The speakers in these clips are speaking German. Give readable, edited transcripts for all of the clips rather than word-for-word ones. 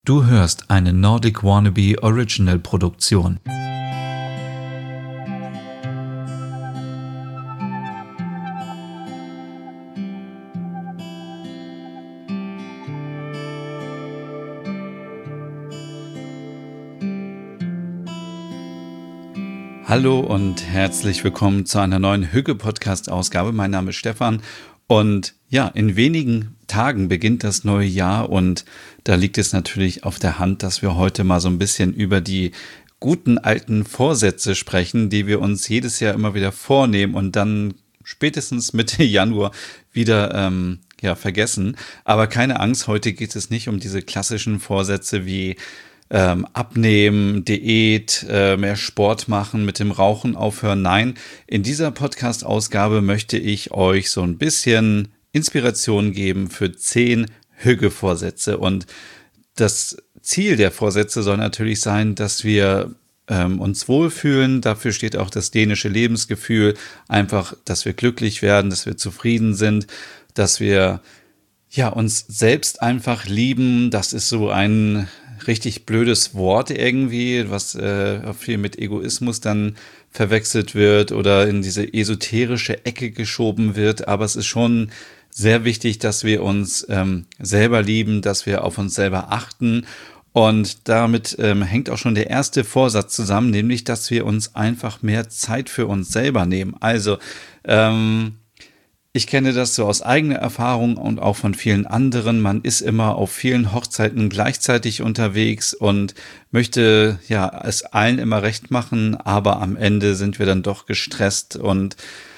Du hörst eine Nordic Wannabe Original Produktion. Hallo und herzlich willkommen zu einer neuen Hügge-Podcast-Ausgabe. Mein Name ist Stefan und ja, in wenigen Tagen beginnt das neue Jahr und da liegt es natürlich auf der Hand, dass wir heute mal so ein bisschen über die guten alten Vorsätze sprechen, die wir uns jedes Jahr immer wieder vornehmen und dann spätestens Mitte Januar wieder vergessen. Aber keine Angst, heute geht es nicht um diese klassischen Vorsätze wie Abnehmen, Diät, mehr Sport machen, mit dem Rauchen aufhören. Nein, in dieser Podcast-Ausgabe möchte ich euch so ein bisschen Inspiration geben für 10 Hügge-Vorsätze. Und das Ziel der Vorsätze soll natürlich sein, dass wir uns wohlfühlen. Dafür steht auch das dänische Lebensgefühl. Einfach, dass wir glücklich werden, dass wir zufrieden sind, dass wir uns selbst einfach lieben. Das ist so ein richtig blödes Wort irgendwie, was viel mit Egoismus dann verwechselt wird oder in diese esoterische Ecke geschoben wird. Aber es ist schon sehr wichtig, dass wir uns selber lieben, dass wir auf uns selber achten. Und damit hängt auch schon der erste Vorsatz zusammen, nämlich, dass wir uns einfach mehr Zeit für uns selber nehmen. Also, ich kenne das so aus eigener Erfahrung und auch von vielen anderen. Man ist immer auf vielen Hochzeiten gleichzeitig unterwegs und möchte es allen immer recht machen, aber am Ende sind wir dann doch gestresst und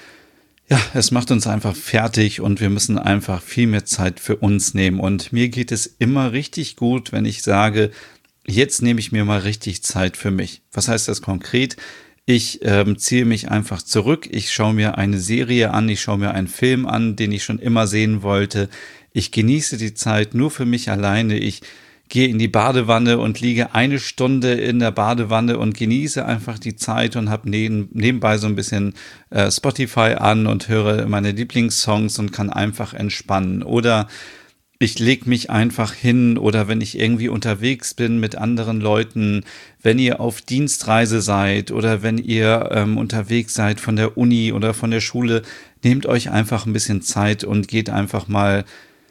es macht uns einfach fertig und wir müssen einfach viel mehr Zeit für uns nehmen. Und mir geht es immer richtig gut, wenn ich sage, jetzt nehme ich mir mal richtig Zeit für mich. Was heißt das konkret? Ich ziehe mich einfach zurück, ich schaue mir eine Serie an, ich schaue mir einen Film an, den ich schon immer sehen wollte. Ich genieße die Zeit nur für mich alleine. Ich gehe in die Badewanne und liege eine Stunde in der Badewanne und genieße einfach die Zeit und habe nebenbei so ein bisschen Spotify an und höre meine Lieblingssongs und kann einfach entspannen. Oder ich lege mich einfach hin oder wenn ich irgendwie unterwegs bin mit anderen Leuten, wenn ihr auf Dienstreise seid oder wenn ihr unterwegs seid von der Uni oder von der Schule, nehmt euch einfach ein bisschen Zeit und geht einfach mal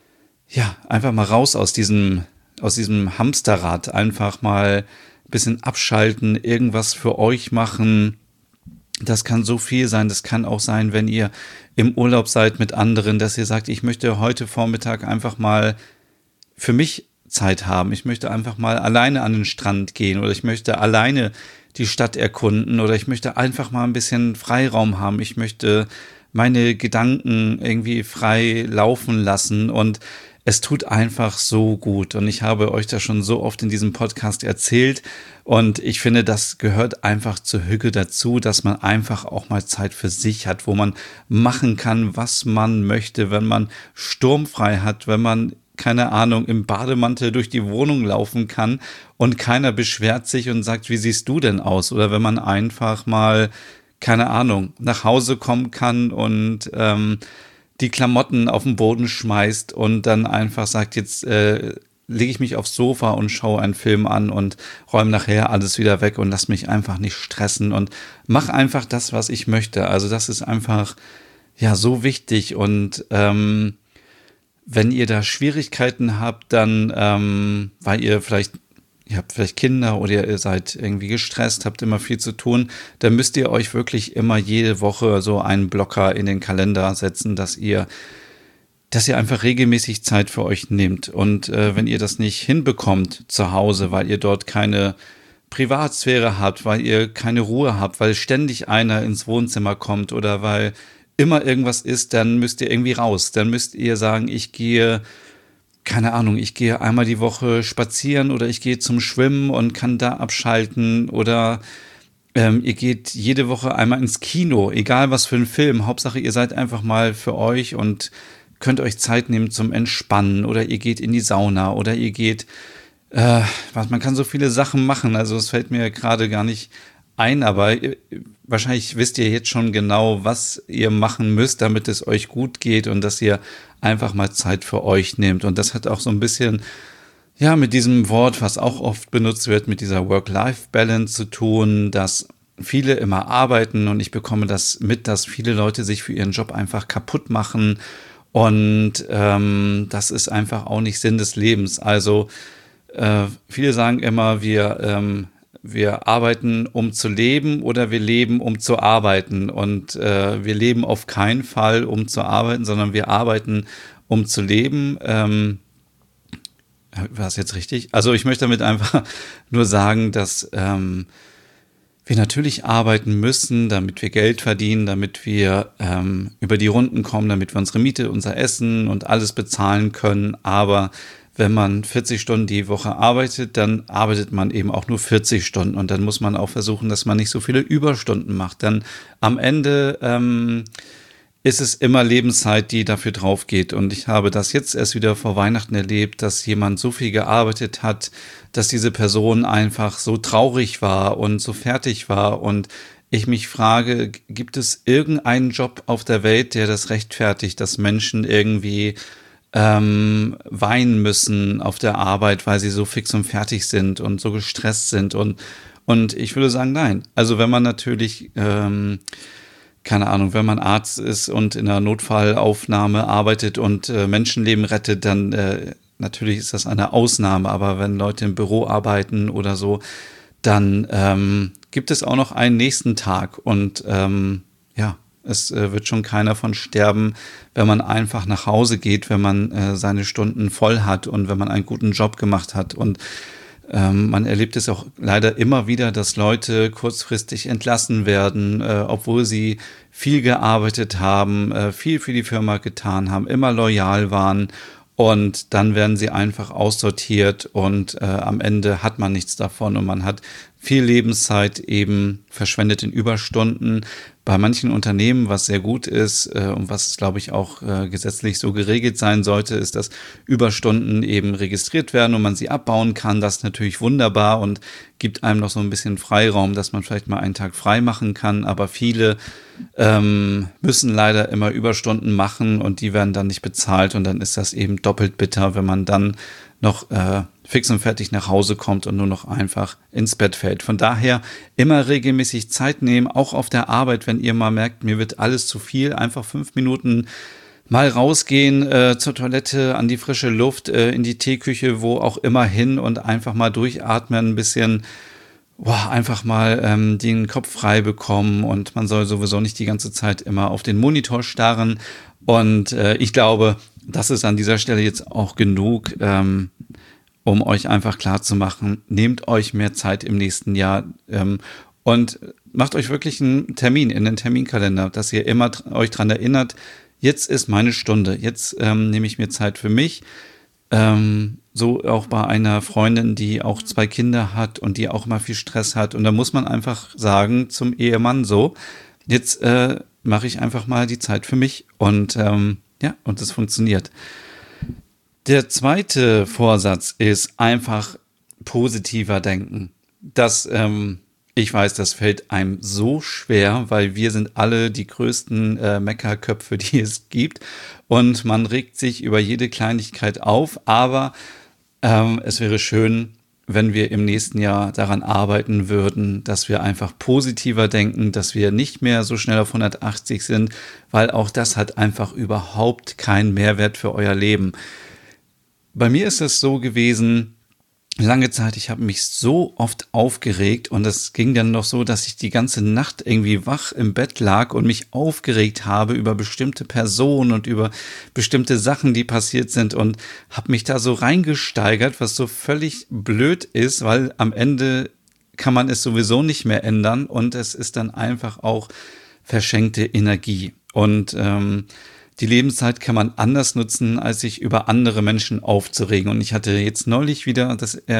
raus aus diesem Hamsterrad, einfach mal ein bisschen abschalten, irgendwas für euch machen. Das kann so viel sein, das kann auch sein, wenn ihr im Urlaub seid mit anderen, dass ihr sagt, ich möchte heute Vormittag einfach mal für mich Zeit haben. Ich möchte einfach mal alleine an den Strand gehen oder ich möchte alleine die Stadt erkunden oder ich möchte einfach mal ein bisschen Freiraum haben. Ich möchte meine Gedanken irgendwie frei laufen lassen und es tut einfach so gut und ich habe euch das schon so oft in diesem Podcast erzählt und ich finde, das gehört einfach zur Hügge dazu, dass man einfach auch mal Zeit für sich hat, wo man machen kann, was man möchte, wenn man sturmfrei hat, wenn man, keine Ahnung, im Bademantel durch die Wohnung laufen kann und keiner beschwert sich und sagt, wie siehst du denn aus? Oder wenn man einfach mal, keine Ahnung, nach Hause kommen kann und die Klamotten auf den Boden schmeißt und dann einfach sagt, jetzt lege ich mich aufs Sofa und schaue einen Film an und räume nachher alles wieder weg und lass mich einfach nicht stressen und mach einfach das, was ich möchte. Also das ist einfach so wichtig und wenn ihr da Schwierigkeiten habt, dann weil ihr habt vielleicht Kinder oder ihr seid irgendwie gestresst, habt immer viel zu tun, dann müsst ihr euch wirklich immer jede Woche so einen Blocker in den Kalender setzen, dass ihr einfach regelmäßig Zeit für euch nehmt. Und wenn ihr das nicht hinbekommt zu Hause, weil ihr dort keine Privatsphäre habt, weil ihr keine Ruhe habt, weil ständig einer ins Wohnzimmer kommt oder weil immer irgendwas ist, dann müsst ihr irgendwie raus. Dann müsst ihr sagen, ich gehe einmal die Woche spazieren oder ich gehe zum Schwimmen und kann da abschalten oder ihr geht jede Woche einmal ins Kino, egal was für ein Film. Hauptsache, ihr seid einfach mal für euch und könnt euch Zeit nehmen zum Entspannen oder ihr geht in die Sauna oder ihr geht, man kann so viele Sachen machen, also es fällt mir gerade gar nicht ein, aber wahrscheinlich wisst ihr jetzt schon genau, was ihr machen müsst, damit es euch gut geht und dass ihr einfach mal Zeit für euch nehmt. Und das hat auch so ein bisschen ja mit diesem Wort, was auch oft benutzt wird, mit dieser Work-Life-Balance zu tun, dass viele immer arbeiten und ich bekomme das mit, dass viele Leute sich für ihren Job einfach kaputt machen und das ist einfach auch nicht Sinn des Lebens. Also viele sagen immer, wir arbeiten, um zu leben oder wir leben, um zu arbeiten. Und wir leben auf keinen Fall, um zu arbeiten, sondern wir arbeiten, um zu leben. War das jetzt richtig? Also ich möchte damit einfach nur sagen, dass wir natürlich arbeiten müssen, damit wir Geld verdienen, damit wir über die Runden kommen, damit wir unsere Miete, unser Essen und alles bezahlen können. Aber wenn man 40 Stunden die Woche arbeitet, dann arbeitet man eben auch nur 40 Stunden. Und dann muss man auch versuchen, dass man nicht so viele Überstunden macht. Dann am Ende ist es immer Lebenszeit, die dafür drauf geht. Und ich habe das jetzt erst wieder vor Weihnachten erlebt, dass jemand so viel gearbeitet hat, dass diese Person einfach so traurig war und so fertig war. Und ich mich frage, gibt es irgendeinen Job auf der Welt, der das rechtfertigt, dass Menschen irgendwie weinen müssen auf der Arbeit, weil sie so fix und fertig sind und so gestresst sind. Und ich würde sagen, nein. Also wenn man natürlich keine Ahnung, wenn man Arzt ist und in einer Notfallaufnahme arbeitet und Menschenleben rettet, dann natürlich ist das eine Ausnahme. Aber wenn Leute im Büro arbeiten oder so, dann gibt es auch noch einen nächsten Tag. Und ja, es wird schon keiner von sterben, wenn man einfach nach Hause geht, wenn man seine Stunden voll hat und wenn man einen guten Job gemacht hat. Und man erlebt es auch leider immer wieder, dass Leute kurzfristig entlassen werden, obwohl sie viel gearbeitet haben, viel für die Firma getan haben, immer loyal waren. Und dann werden sie einfach aussortiert und am Ende hat man nichts davon und man hat viel Lebenszeit eben verschwendet in Überstunden. Bei manchen Unternehmen, was sehr gut ist und was, glaube ich, auch gesetzlich so geregelt sein sollte, ist, dass Überstunden eben registriert werden und man sie abbauen kann. Das ist natürlich wunderbar und gibt einem noch so ein bisschen Freiraum, dass man vielleicht mal einen Tag frei machen kann. Aber viele müssen leider immer Überstunden machen und die werden dann nicht bezahlt und dann ist das eben doppelt bitter, wenn man dann noch fix und fertig nach Hause kommt und nur noch einfach ins Bett fällt. Von daher immer regelmäßig Zeit nehmen, auch auf der Arbeit, wenn ihr mal merkt, mir wird alles zu viel, einfach 5 Minuten mal rausgehen zur Toilette, an die frische Luft, in die Teeküche, wo auch immer hin und einfach mal durchatmen, ein bisschen einfach mal den Kopf frei bekommen und man soll sowieso nicht die ganze Zeit immer auf den Monitor starren und ich glaube, das ist an dieser Stelle jetzt auch genug, um euch einfach klar zu machen, nehmt euch mehr Zeit im nächsten Jahr und macht euch wirklich einen Termin in den Terminkalender, dass ihr immer euch dran erinnert, jetzt ist meine Stunde, jetzt nehme ich mir Zeit für mich. So auch bei einer Freundin, die auch 2 Kinder hat und die auch immer viel Stress hat. Und da muss man einfach sagen zum Ehemann so, jetzt mache ich einfach mal die Zeit für mich und ja, und das funktioniert. Der zweite Vorsatz ist einfach positiver denken. Ich weiß, das fällt einem so schwer, weil wir sind alle die größten Meckerköpfe, die es gibt. Und man regt sich über jede Kleinigkeit auf. Aber es wäre schön, wenn wir im nächsten Jahr daran arbeiten würden, dass wir einfach positiver denken, dass wir nicht mehr so schnell auf 180 sind, weil auch das hat einfach überhaupt keinen Mehrwert für euer Leben. Bei mir ist es so gewesen, lange Zeit, ich habe mich so oft aufgeregt und es ging dann noch so, dass ich die ganze Nacht irgendwie wach im Bett lag und mich aufgeregt habe über bestimmte Personen und über bestimmte Sachen, die passiert sind und habe mich da so reingesteigert, was so völlig blöd ist, weil am Ende kann man es sowieso nicht mehr ändern und es ist dann einfach auch verschenkte Energie und die Lebenszeit kann man anders nutzen, als sich über andere Menschen aufzuregen. Und ich hatte jetzt neulich wieder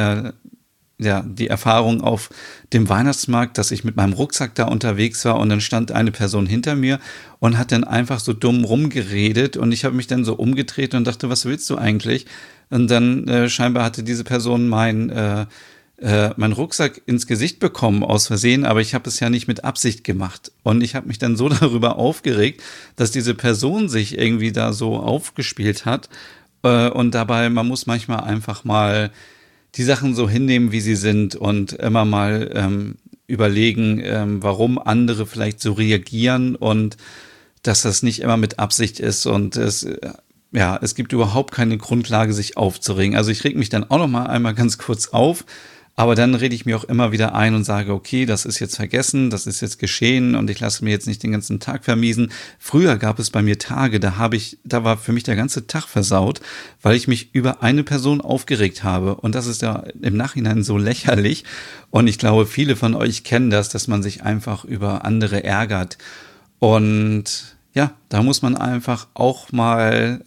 die Erfahrung auf dem Weihnachtsmarkt, dass ich mit meinem Rucksack da unterwegs war und dann stand eine Person hinter mir und hat dann einfach so dumm rumgeredet und ich habe mich dann so umgedreht und dachte, was willst du eigentlich? Und dann scheinbar hatte diese Person meinen Rucksack ins Gesicht bekommen aus Versehen, aber ich habe es ja nicht mit Absicht gemacht. Und ich habe mich dann so darüber aufgeregt, dass diese Person sich irgendwie da so aufgespielt hat. Und dabei, man muss manchmal einfach mal die Sachen so hinnehmen, wie sie sind und immer mal überlegen, warum andere vielleicht so reagieren und dass das nicht immer mit Absicht ist und es gibt überhaupt keine Grundlage, sich aufzuregen. Also ich reg mich dann auch noch mal einmal ganz kurz auf, aber dann rede ich mir auch immer wieder ein und sage, okay, das ist jetzt vergessen, das ist jetzt geschehen und ich lasse mir jetzt nicht den ganzen Tag vermiesen. Früher gab es bei mir Tage, da war für mich der ganze Tag versaut, weil ich mich über eine Person aufgeregt habe. Und das ist ja im Nachhinein so lächerlich. Und ich glaube, viele von euch kennen das, dass man sich einfach über andere ärgert. Und ja, da muss man einfach auch mal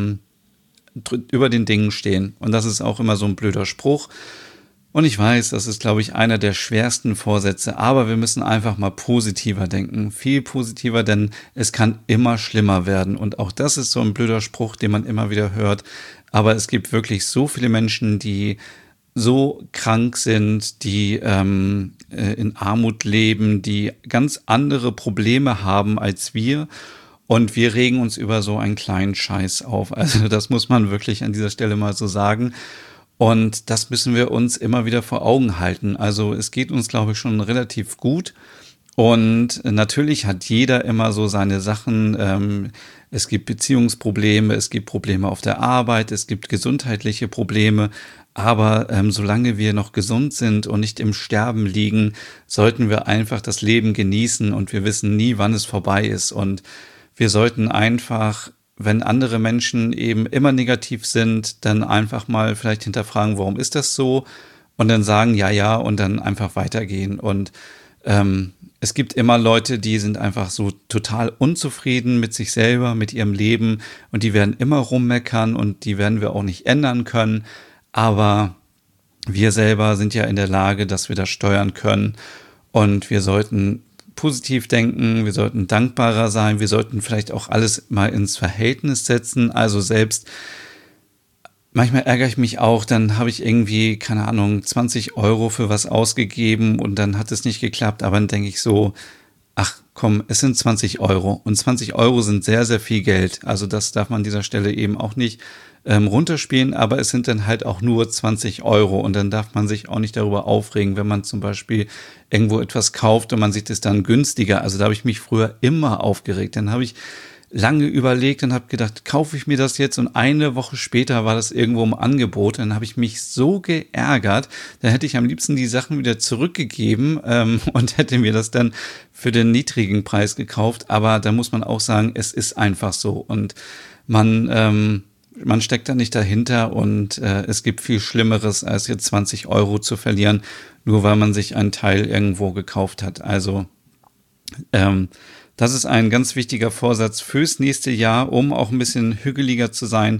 über den Dingen stehen. Und das ist auch immer so ein blöder Spruch. Und ich weiß, das ist, glaube ich, einer der schwersten Vorsätze, aber wir müssen einfach mal positiver denken, viel positiver, denn es kann immer schlimmer werden. Und auch das ist so ein blöder Spruch, den man immer wieder hört. Aber es gibt wirklich so viele Menschen, die so krank sind, die in Armut leben, die ganz andere Probleme haben als wir. Und wir regen uns über so einen kleinen Scheiß auf. Also das muss man wirklich an dieser Stelle mal so sagen. Und das müssen wir uns immer wieder vor Augen halten. Also es geht uns, glaube ich, schon relativ gut. Und natürlich hat jeder immer so seine Sachen. Es gibt Beziehungsprobleme, es gibt Probleme auf der Arbeit, es gibt gesundheitliche Probleme. Aber solange wir noch gesund sind und nicht im Sterben liegen, sollten wir einfach das Leben genießen und wir wissen nie, wann es vorbei ist. Und wir sollten einfach, wenn andere Menschen eben immer negativ sind, dann einfach mal vielleicht hinterfragen, warum ist das so? Und dann sagen, ja, ja, und dann einfach weitergehen. Und es gibt immer Leute, die sind einfach so total unzufrieden mit sich selber, mit ihrem Leben und die werden immer rummeckern und die werden wir auch nicht ändern können. Aber wir selber sind ja in der Lage, dass wir das steuern können und wir sollten positiv denken, wir sollten dankbarer sein, wir sollten vielleicht auch alles mal ins Verhältnis setzen, also selbst manchmal ärgere ich mich auch, dann habe ich irgendwie, keine Ahnung, 20 Euro für was ausgegeben und dann hat es nicht geklappt, aber dann denke ich so, ach komm, es sind 20 Euro und 20 Euro sind sehr, sehr viel Geld, also das darf man an dieser Stelle eben auch nicht runterspielen, aber es sind dann halt auch nur 20 Euro und dann darf man sich auch nicht darüber aufregen, wenn man zum Beispiel irgendwo etwas kauft und man sieht es dann günstiger. Also da habe ich mich früher immer aufgeregt. Dann habe ich lange überlegt und habe gedacht, kaufe ich mir das jetzt? Und eine Woche später war das irgendwo im Angebot. Dann habe ich mich so geärgert, da hätte ich am liebsten die Sachen wieder zurückgegeben und hätte mir das dann für den niedrigen Preis gekauft. Aber da muss man auch sagen, es ist einfach so und man steckt da nicht dahinter und es gibt viel Schlimmeres, als jetzt 20 Euro zu verlieren, nur weil man sich einen Teil irgendwo gekauft hat. Also das ist ein ganz wichtiger Vorsatz fürs nächste Jahr, um auch ein bisschen hügeliger zu sein.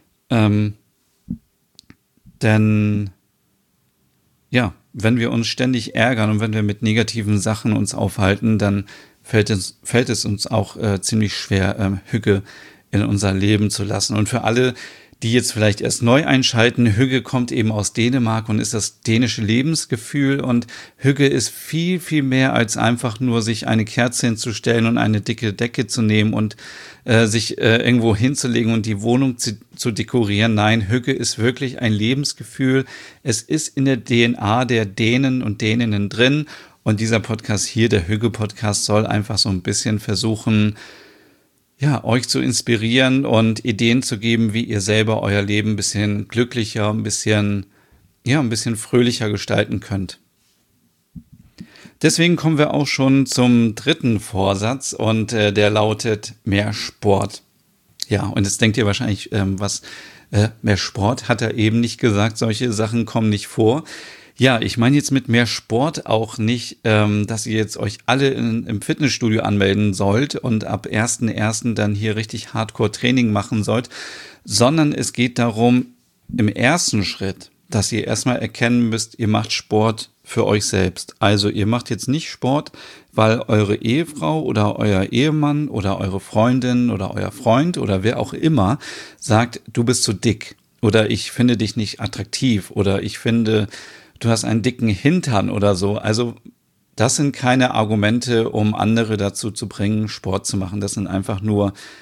Denn ja, wenn wir uns ständig ärgern und wenn wir mit negativen Sachen uns aufhalten, dann fällt es uns auch ziemlich schwer, Hüge in unser Leben zu lassen. Und für alle, die jetzt vielleicht erst neu einschalten, Hügge kommt eben aus Dänemark und ist das dänische Lebensgefühl. Und Hügge ist viel, viel mehr als einfach nur sich eine Kerze hinzustellen und eine dicke Decke zu nehmen und sich irgendwo hinzulegen und die Wohnung zu dekorieren. Nein, Hügge ist wirklich ein Lebensgefühl. Es ist in der DNA der Dänen und Däninnen drin. Und dieser Podcast hier, der Hügge-Podcast, soll einfach so ein bisschen versuchen, ja, euch zu inspirieren und Ideen zu geben, wie ihr selber euer Leben ein bisschen glücklicher, ein bisschen fröhlicher gestalten könnt. Deswegen kommen wir auch schon zum dritten Vorsatz und der lautet mehr Sport. Ja, und jetzt denkt ihr wahrscheinlich, mehr Sport hat er eben nicht gesagt, solche Sachen kommen nicht vor. Ja, ich meine jetzt mit mehr Sport auch nicht, dass ihr jetzt euch alle im Fitnessstudio anmelden sollt und ab 1.1. dann hier richtig Hardcore-Training machen sollt, sondern es geht darum, im ersten Schritt, dass ihr erstmal erkennen müsst, ihr macht Sport für euch selbst. Also ihr macht jetzt nicht Sport, weil eure Ehefrau oder euer Ehemann oder eure Freundin oder euer Freund oder wer auch immer sagt, du bist zu dick oder ich finde dich nicht attraktiv oder ich finde, du hast einen dicken Hintern oder so. Also das sind keine Argumente, um andere dazu zu bringen, Sport zu machen. Das sind einfach nur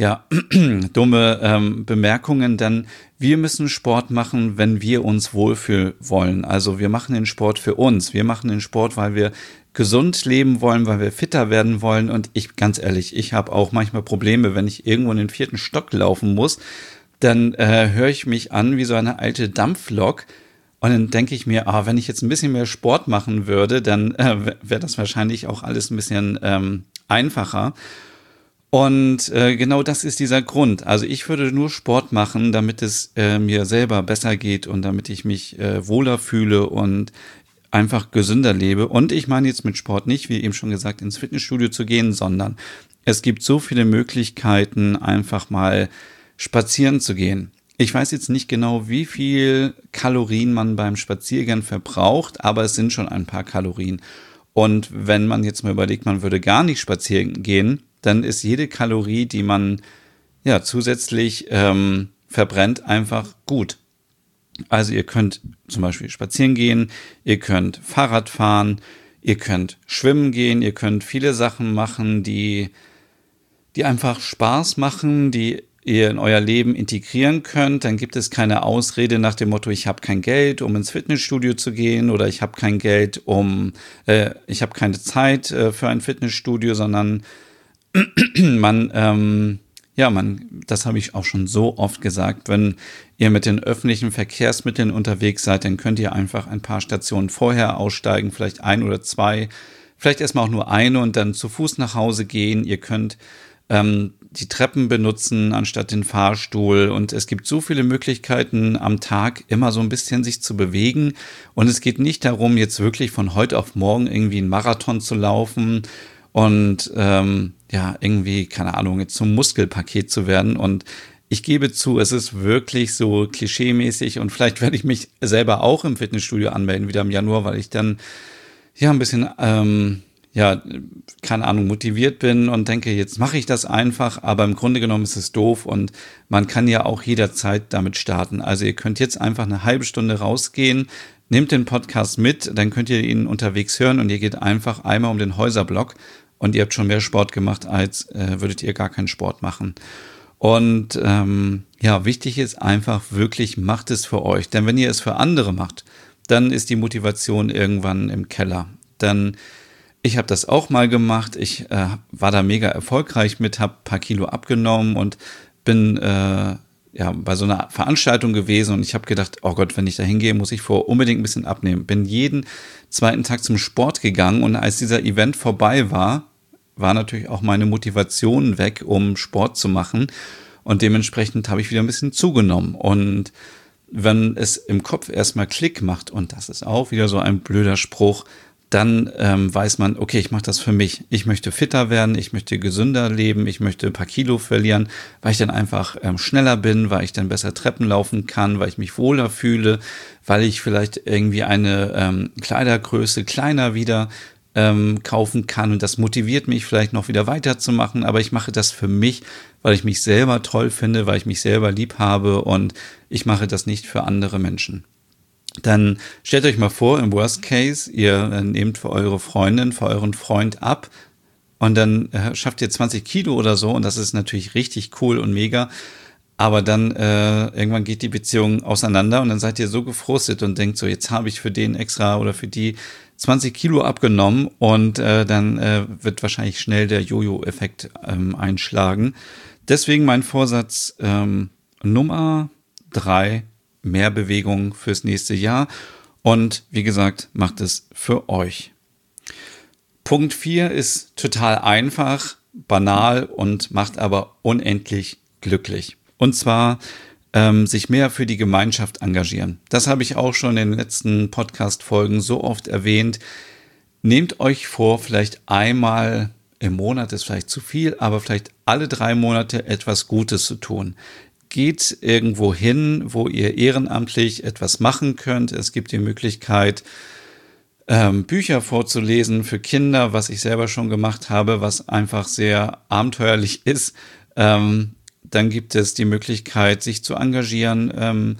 ja, dumme Bemerkungen, denn wir müssen Sport machen, wenn wir uns wohlfühlen wollen. Also wir machen den Sport für uns. Wir machen den Sport, weil wir gesund leben wollen, weil wir fitter werden wollen. Und ich, ganz ehrlich, ich habe auch manchmal Probleme, wenn ich irgendwo in den 4. Stock laufen muss, dann höre ich mich an wie so eine alte Dampflok. Und dann denke ich mir, wenn ich jetzt ein bisschen mehr Sport machen würde, dann wäre das wahrscheinlich auch alles ein bisschen einfacher. Und genau das ist dieser Grund. Also ich würde nur Sport machen, damit es mir selber besser geht und damit ich mich wohler fühle und einfach gesünder lebe. Und ich meine jetzt mit Sport nicht, wie eben schon gesagt, ins Fitnessstudio zu gehen, sondern es gibt so viele Möglichkeiten, einfach mal spazieren zu gehen. Ich weiß jetzt nicht genau, wie viel Kalorien man beim Spaziergehen verbraucht, aber es sind schon ein paar Kalorien. Und wenn man jetzt mal überlegt, man würde gar nicht spazieren gehen, dann ist jede Kalorie, die man ja zusätzlich verbrennt, einfach gut. Also ihr könnt zum Beispiel spazieren gehen, ihr könnt Fahrrad fahren, ihr könnt schwimmen gehen, ihr könnt viele Sachen machen, die einfach Spaß machen, die ihr in euer Leben integrieren könnt. Dann gibt es keine Ausrede nach dem Motto, ich habe kein Geld, um ins Fitnessstudio zu gehen, oder ich habe kein Geld, ich habe keine Zeit für ein Fitnessstudio, sondern das habe ich auch schon so oft gesagt, wenn ihr mit den öffentlichen Verkehrsmitteln unterwegs seid, dann könnt ihr einfach ein paar Stationen vorher aussteigen, vielleicht 1 oder 2, vielleicht erstmal auch nur eine und dann zu Fuß nach Hause gehen. Ihr könnt die Treppen benutzen anstatt den Fahrstuhl, und es gibt so viele Möglichkeiten am Tag, immer so ein bisschen sich zu bewegen, und es geht nicht darum, jetzt wirklich von heute auf morgen irgendwie einen Marathon zu laufen und irgendwie, keine Ahnung, jetzt zum Muskelpaket zu werden. Und ich gebe zu, es ist wirklich so klischeemäßig, und vielleicht werde ich mich selber auch im Fitnessstudio anmelden, wieder im Januar, weil ich dann ein bisschen, keine Ahnung, motiviert bin und denke, jetzt mache ich das einfach, aber im Grunde genommen ist es doof, und man kann ja auch jederzeit damit starten. Also ihr könnt jetzt einfach eine halbe Stunde rausgehen, nehmt den Podcast mit, dann könnt ihr ihn unterwegs hören, und ihr geht einfach einmal um den Häuserblock und ihr habt schon mehr Sport gemacht, als würdet ihr gar keinen Sport machen. Und wichtig ist einfach wirklich, macht es für euch. Denn wenn ihr es für andere macht, dann ist die Motivation irgendwann im Keller. Denn ich habe das auch mal gemacht. Ich war da mega erfolgreich mit, habe ein paar Kilo abgenommen und bin bei so einer Veranstaltung gewesen, und ich habe gedacht, oh Gott, wenn ich da hingehe, muss ich unbedingt ein bisschen abnehmen. Bin jeden zweiten Tag zum Sport gegangen, und als dieser Event vorbei war natürlich auch meine Motivation weg, um Sport zu machen, und dementsprechend habe ich wieder ein bisschen zugenommen. Und wenn es im Kopf erstmal Klick macht, und das ist auch wieder so ein blöder Spruch, dann weiß man, okay, ich mache das für mich. Ich möchte fitter werden, ich möchte gesünder leben, ich möchte ein paar Kilo verlieren, weil ich dann einfach schneller bin, weil ich dann besser Treppen laufen kann, weil ich mich wohler fühle, weil ich vielleicht irgendwie eine Kleidergröße kleiner wieder kaufen kann, und das motiviert mich vielleicht noch wieder weiterzumachen, aber ich mache das für mich, weil ich mich selber toll finde, weil ich mich selber lieb habe, und ich mache das nicht für andere Menschen. Dann stellt euch mal vor, im Worst Case, ihr nehmt für eure Freundin, für euren Freund ab, und dann schafft ihr 20 Kilo oder so, und das ist natürlich richtig cool und mega, aber dann irgendwann geht die Beziehung auseinander, und dann seid ihr so gefrustet und denkt so, jetzt habe ich für den extra oder für die 20 Kilo abgenommen, und dann wird wahrscheinlich schnell der Jojo-Effekt einschlagen. Deswegen mein Vorsatz Nummer 3, mehr Bewegung fürs nächste Jahr, und wie gesagt, macht es für euch. Punkt 4 ist total einfach, banal und macht aber unendlich glücklich. Und zwar sich mehr für die Gemeinschaft engagieren. Das habe ich auch schon in den letzten Podcast-Folgen so oft erwähnt. Nehmt euch vor, vielleicht einmal im Monat ist vielleicht zu viel, aber vielleicht alle 3 Monate etwas Gutes zu tun. Geht irgendwo hin, wo ihr ehrenamtlich etwas machen könnt. Es gibt die Möglichkeit, Bücher vorzulesen für Kinder, was ich selber schon gemacht habe, was einfach sehr abenteuerlich ist. Dann gibt es die Möglichkeit, sich zu engagieren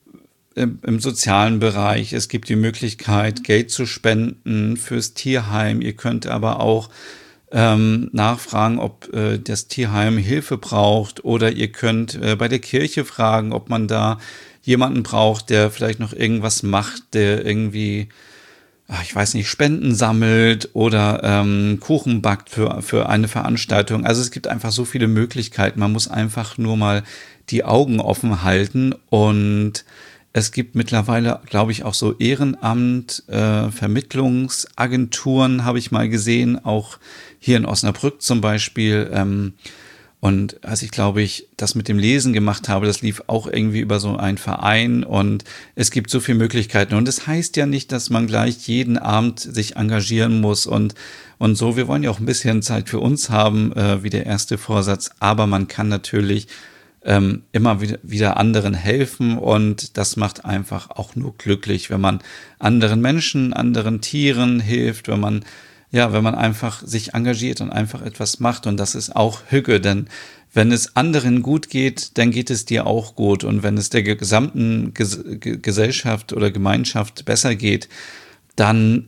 im sozialen Bereich. Es gibt die Möglichkeit, Geld zu spenden fürs Tierheim. Ihr könnt aber auch nachfragen, ob das Tierheim Hilfe braucht, oder ihr könnt bei der Kirche fragen, ob man da jemanden braucht, der vielleicht noch irgendwas macht, der irgendwie, ich weiß nicht, Spenden sammelt oder Kuchen backt für eine Veranstaltung. Also es gibt einfach so viele Möglichkeiten. Man muss einfach nur mal die Augen offen halten, und es gibt mittlerweile, glaube ich, auch so Ehrenamt, Vermittlungsagenturen habe ich mal gesehen, auch hier in Osnabrück zum Beispiel. Und als ich, glaube ich, das mit dem Lesen gemacht habe, das lief auch irgendwie über so einen Verein, und es gibt so viele Möglichkeiten. Und es heißt ja nicht, dass man gleich jeden Abend sich engagieren muss und so. Wir wollen ja auch ein bisschen Zeit für uns haben, wie der erste Vorsatz, aber man kann natürlich immer wieder anderen helfen, und das macht einfach auch nur glücklich, wenn man anderen Menschen, anderen Tieren hilft, wenn man einfach sich engagiert und einfach etwas macht, und das ist auch Hüge, denn wenn es anderen gut geht, dann geht es dir auch gut, und wenn es der gesamten Gesellschaft oder Gemeinschaft besser geht, dann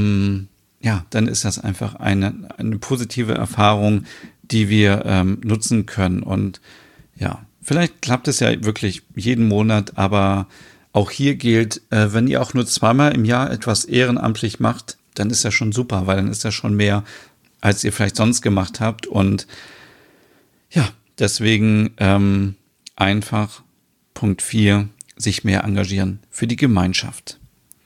dann ist das einfach eine positive Erfahrung, die wir nutzen können. Und ja, vielleicht klappt es ja wirklich jeden Monat, aber auch hier gilt, wenn ihr auch nur zweimal im Jahr etwas ehrenamtlich macht, dann ist das schon super, weil dann ist das schon mehr, als ihr vielleicht sonst gemacht habt. Und ja, deswegen einfach Punkt 4, sich mehr engagieren für die Gemeinschaft.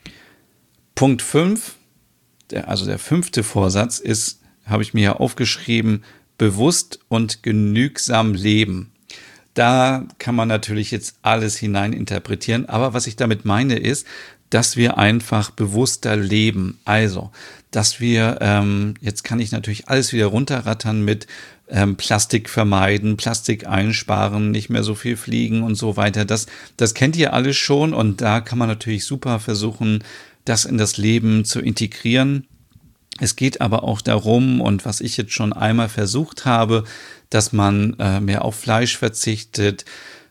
Punkt 5, der 5. Vorsatz ist, habe ich mir ja aufgeschrieben, bewusst und genügsam leben. Da kann man natürlich jetzt alles hineininterpretieren, aber was ich damit meine ist, dass wir einfach bewusster leben. Also, dass wir, jetzt kann ich natürlich alles wieder runterrattern mit Plastik vermeiden, Plastik einsparen, nicht mehr so viel fliegen und so weiter. Das kennt ihr alles schon, und da kann man natürlich super versuchen, das in das Leben zu integrieren. Es geht aber auch darum, und was ich jetzt schon einmal versucht habe, dass man mehr auf Fleisch verzichtet,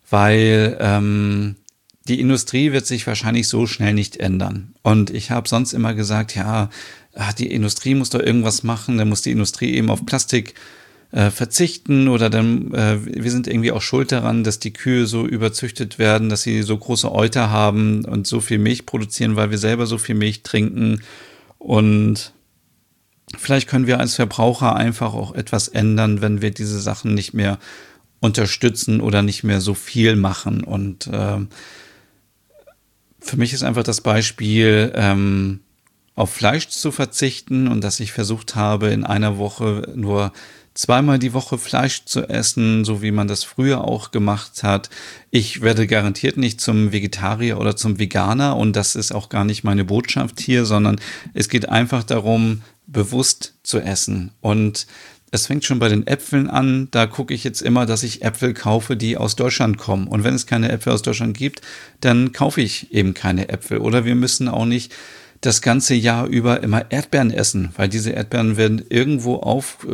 weil die Industrie wird sich wahrscheinlich so schnell nicht ändern. Und ich habe sonst immer gesagt, die Industrie muss doch irgendwas machen, dann muss die Industrie eben auf Plastik verzichten, oder dann wir sind irgendwie auch schuld daran, dass die Kühe so überzüchtet werden, dass sie so große Euter haben und so viel Milch produzieren, weil wir selber so viel Milch trinken. Und vielleicht können wir als Verbraucher einfach auch etwas ändern, wenn wir diese Sachen nicht mehr unterstützen oder nicht mehr so viel machen. Und für mich ist einfach das Beispiel, auf Fleisch zu verzichten, und dass ich versucht habe, in einer Woche nur zweimal die Woche Fleisch zu essen, so wie man das früher auch gemacht hat. Ich werde garantiert nicht zum Vegetarier oder zum Veganer, und das ist auch gar nicht meine Botschaft hier, sondern es geht einfach darum, bewusst zu essen. Und es fängt schon bei den Äpfeln an. Da gucke ich jetzt immer, dass ich Äpfel kaufe, die aus Deutschland kommen. Und wenn es keine Äpfel aus Deutschland gibt, dann kaufe ich eben keine Äpfel. Oder wir müssen auch nicht das ganze Jahr über immer Erdbeeren essen, weil diese Erdbeeren werden irgendwo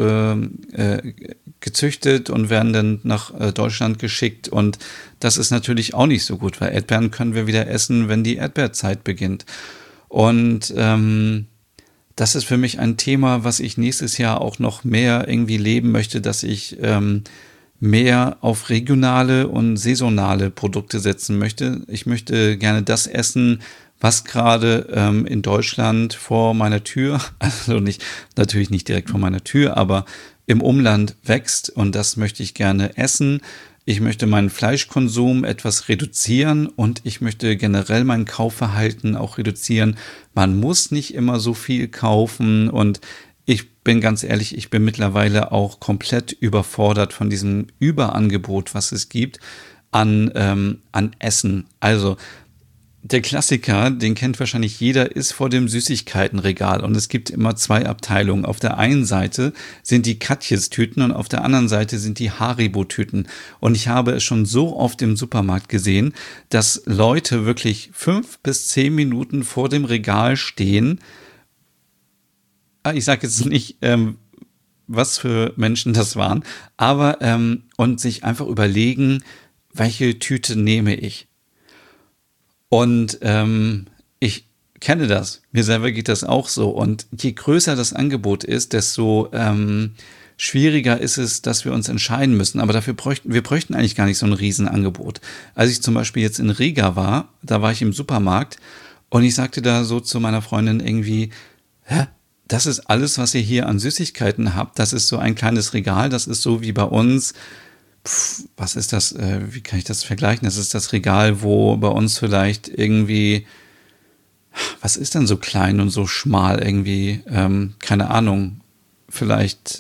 gezüchtet und werden dann nach Deutschland geschickt, und das ist natürlich auch nicht so gut, weil Erdbeeren können wir wieder essen, wenn die Erdbeerzeit beginnt. Und das ist für mich ein Thema, was ich nächstes Jahr auch noch mehr irgendwie leben möchte, dass ich mehr auf regionale und saisonale Produkte setzen möchte. Ich möchte gerne das essen, was gerade in Deutschland vor meiner Tür, also natürlich nicht direkt vor meiner Tür, aber im Umland wächst, und das möchte ich gerne essen. Ich möchte meinen Fleischkonsum etwas reduzieren, und ich möchte generell mein Kaufverhalten auch reduzieren. Man muss nicht immer so viel kaufen, und ich bin ganz ehrlich, ich bin mittlerweile auch komplett überfordert von diesem Überangebot, was es gibt an Essen. Also der Klassiker, den kennt wahrscheinlich jeder, ist vor dem Süßigkeitenregal, und es gibt immer zwei Abteilungen. Auf der einen Seite sind die Katjes-Tüten und auf der anderen Seite sind die Haribo-Tüten. Und ich habe es schon so oft im Supermarkt gesehen, dass Leute wirklich 5 bis 10 Minuten vor dem Regal stehen. Ich sage jetzt nicht, was für Menschen das waren, aber und sich einfach überlegen, welche Tüte nehme ich. Und ich kenne das. Mir selber geht das auch so. Und je größer das Angebot ist, desto schwieriger ist es, dass wir uns entscheiden müssen. Aber wir bräuchten eigentlich gar nicht so ein Riesenangebot. Als ich zum Beispiel jetzt in Riga war, da war ich im Supermarkt und ich sagte da so zu meiner Freundin irgendwie, hä? Das ist alles, was ihr hier an Süßigkeiten habt. Das ist so ein kleines Regal. Das ist so wie bei uns. Was ist das? Wie kann ich das vergleichen? Das ist das Regal, wo bei uns vielleicht irgendwie, was ist denn so klein und so schmal irgendwie? Keine Ahnung. Vielleicht,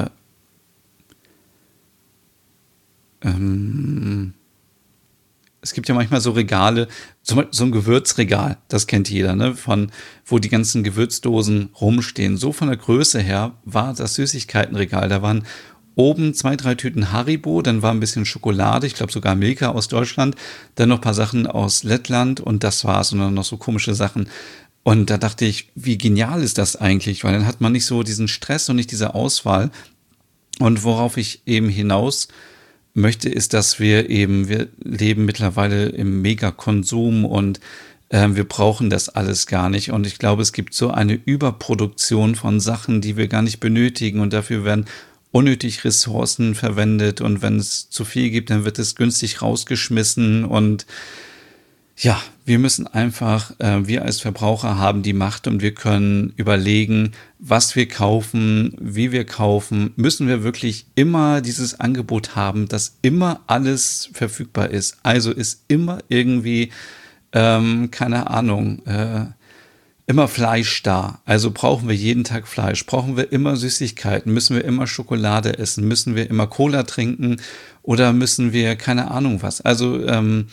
es gibt ja manchmal so Regale, so ein Gewürzregal, das kennt jeder, ne? Wo die ganzen Gewürzdosen rumstehen. So von der Größe her war das Süßigkeitenregal. Da waren oben 2, 3 Tüten Haribo, dann war ein bisschen Schokolade, ich glaube sogar Milka aus Deutschland, dann noch ein paar Sachen aus Lettland und das war's und dann noch so komische Sachen. Und da dachte ich, wie genial ist das eigentlich? Weil dann hat man nicht so diesen Stress und nicht diese Auswahl. Und worauf ich eben hinaus möchte, ist, dass wir leben mittlerweile im Megakonsum und wir brauchen das alles gar nicht. Und ich glaube, es gibt so eine Überproduktion von Sachen, die wir gar nicht benötigen und dafür werden unnötig Ressourcen verwendet und wenn es zu viel gibt, dann wird es günstig rausgeschmissen und ja, wir müssen einfach, wir als Verbraucher haben die Macht und wir können überlegen, was wir kaufen, wie wir kaufen. Müssen wir wirklich immer dieses Angebot haben, dass immer alles verfügbar ist? Also ist immer irgendwie, keine Ahnung, immer Fleisch da. Also brauchen wir jeden Tag Fleisch. Brauchen wir immer Süßigkeiten? Müssen wir immer Schokolade essen? Müssen wir immer Cola trinken? Oder müssen wir keine Ahnung was? Also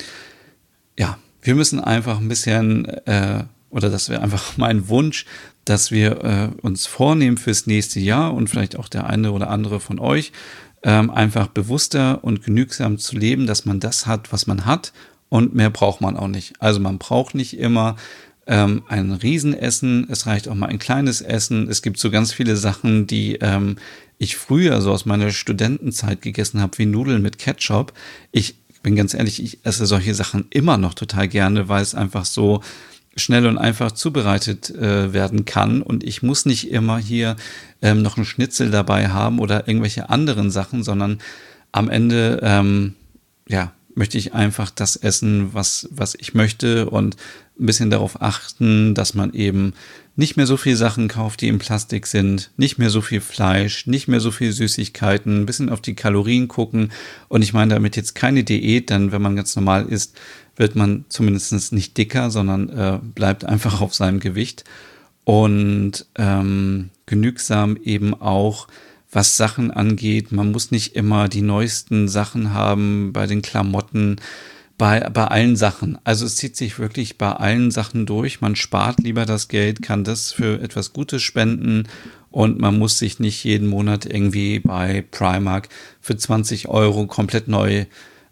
ja, wir müssen einfach ein bisschen, oder das wäre einfach mein Wunsch, dass wir uns vornehmen fürs nächste Jahr und vielleicht auch der eine oder andere von euch, einfach bewusster und genügsam zu leben, dass man das hat, was man hat und mehr braucht man auch nicht. Also man braucht nicht immer ein Riesenessen, es reicht auch mal ein kleines Essen. Es gibt so ganz viele Sachen, die ich früher so aus meiner Studentenzeit gegessen habe, wie Nudeln mit Ketchup. Ich bin ganz ehrlich, ich esse solche Sachen immer noch total gerne, weil es einfach so schnell und einfach zubereitet werden kann. Und ich muss nicht immer hier noch einen Schnitzel dabei haben oder irgendwelche anderen Sachen, sondern am Ende ja, möchte ich einfach das essen, was ich möchte und ein bisschen darauf achten, dass man eben nicht mehr so viel Sachen kauft, die in Plastik sind, nicht mehr so viel Fleisch, nicht mehr so viel Süßigkeiten, ein bisschen auf die Kalorien gucken. Und ich meine damit jetzt keine Diät, denn wenn man ganz normal isst, wird man zumindest nicht dicker, sondern bleibt einfach auf seinem Gewicht. Und genügsam eben auch, was Sachen angeht. Man muss nicht immer die neuesten Sachen haben bei den Klamotten, bei allen Sachen. Also es zieht sich wirklich bei allen Sachen durch. Man spart lieber das Geld, kann das für etwas Gutes spenden und man muss sich nicht jeden Monat irgendwie bei Primark für 20 Euro komplett neu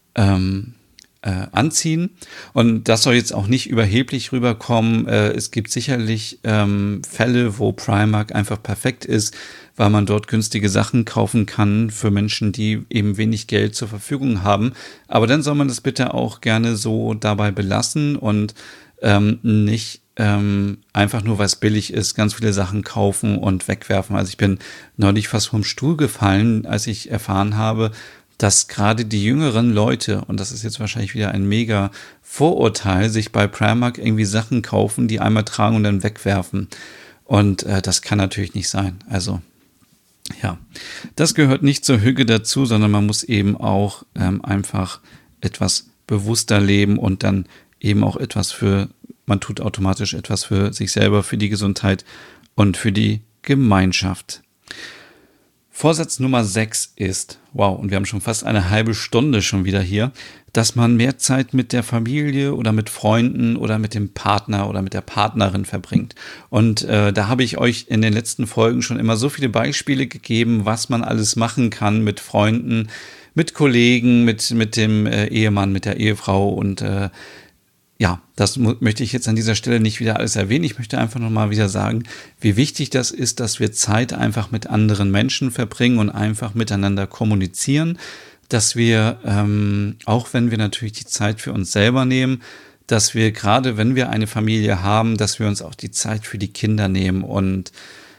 anziehen. Und das soll jetzt auch nicht überheblich rüberkommen. Es gibt sicherlich Fälle, wo Primark einfach perfekt ist, weil man dort günstige Sachen kaufen kann für Menschen, die eben wenig Geld zur Verfügung haben. Aber dann soll man das bitte auch gerne so dabei belassen und nicht einfach nur, weil es billig ist, ganz viele Sachen kaufen und wegwerfen. Also ich bin neulich fast vom Stuhl gefallen, als ich erfahren habe, dass gerade die jüngeren Leute, und das ist jetzt wahrscheinlich wieder ein mega Vorurteil, sich bei Primark irgendwie Sachen kaufen, die einmal tragen und dann wegwerfen. Und das kann natürlich nicht sein. Also ja, das gehört nicht zur Hüge dazu, sondern man muss eben auch einfach etwas bewusster leben und dann eben auch man tut automatisch etwas für sich selber, für die Gesundheit und für die Gemeinschaft. Vorsatz Nummer 6 ist, wow, und wir haben schon fast eine halbe Stunde schon wieder hier, dass man mehr Zeit mit der Familie oder mit Freunden oder mit dem Partner oder mit der Partnerin verbringt. Und da habe ich euch in den letzten Folgen schon immer so viele Beispiele gegeben, was man alles machen kann mit Freunden, mit Kollegen, mit dem Ehemann, mit der Ehefrau und ja, das möchte ich jetzt an dieser Stelle nicht wieder alles erwähnen. Ich möchte einfach nochmal wieder sagen, wie wichtig das ist, dass wir Zeit einfach mit anderen Menschen verbringen und einfach miteinander kommunizieren, dass wir, auch wenn wir natürlich die Zeit für uns selber nehmen, dass wir gerade, wenn wir eine Familie haben, dass wir uns auch die Zeit für die Kinder nehmen und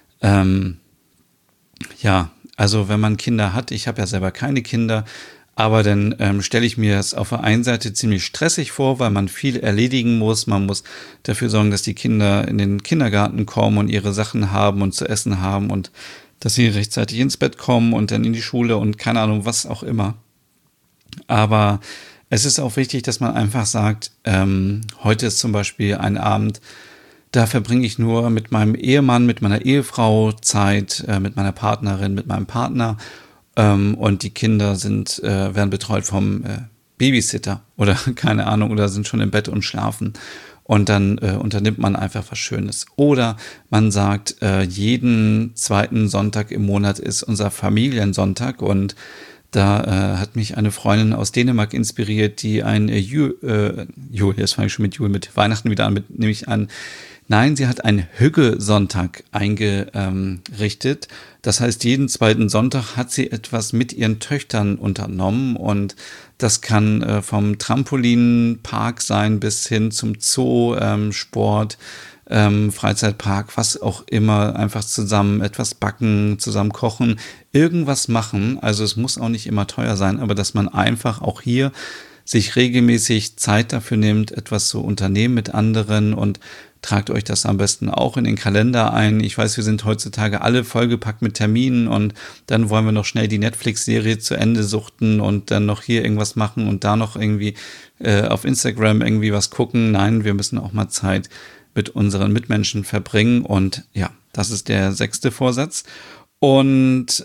ja, also wenn man Kinder hat, ich habe ja selber keine Kinder, aber dann stelle ich mir das auf der einen Seite ziemlich stressig vor, weil man viel erledigen muss. Man muss dafür sorgen, dass die Kinder in den Kindergarten kommen und ihre Sachen haben und zu essen haben und dass sie rechtzeitig ins Bett kommen und dann in die Schule und keine Ahnung, was auch immer. Aber es ist auch wichtig, dass man einfach sagt, heute ist zum Beispiel ein Abend, da verbringe ich nur mit meinem Ehemann, mit meiner Ehefrau Zeit, mit meiner Partnerin, mit meinem Partner. Und die Kinder werden betreut vom Babysitter oder keine Ahnung, oder sind schon im Bett und schlafen. Und dann unternimmt man einfach was Schönes. Oder man sagt, jeden zweiten Sonntag im Monat ist unser Familiensonntag. Und da hat mich eine Freundin aus Dänemark inspiriert, die jetzt fange ich schon mit Jul, mit Weihnachten wieder an, Nein, sie hat einen Hügge-Sonntag eingerichtet. Das heißt, jeden zweiten Sonntag hat sie etwas mit ihren Töchtern unternommen und das kann vom Trampolinpark sein bis hin zum Zoo, Sport, Freizeitpark, was auch immer, einfach zusammen etwas backen, zusammen kochen, irgendwas machen. Also es muss auch nicht immer teuer sein, aber dass man einfach auch hier sich regelmäßig Zeit dafür nimmt, etwas zu unternehmen mit anderen und tragt euch das am besten auch in den Kalender ein. Ich weiß, wir sind heutzutage alle vollgepackt mit Terminen und dann wollen wir noch schnell die Netflix-Serie zu Ende suchten und dann noch hier irgendwas machen und da noch irgendwie auf Instagram irgendwie was gucken. Nein, wir müssen auch mal Zeit mit unseren Mitmenschen verbringen und ja, das ist der 6. Vorsatz. Und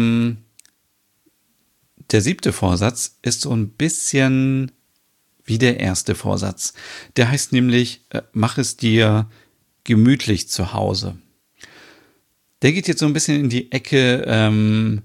der 7. Vorsatz ist so ein bisschen wie der 1. Vorsatz. Der heißt nämlich, mach es dir gemütlich zu Hause. Der geht jetzt so ein bisschen in die Ecke,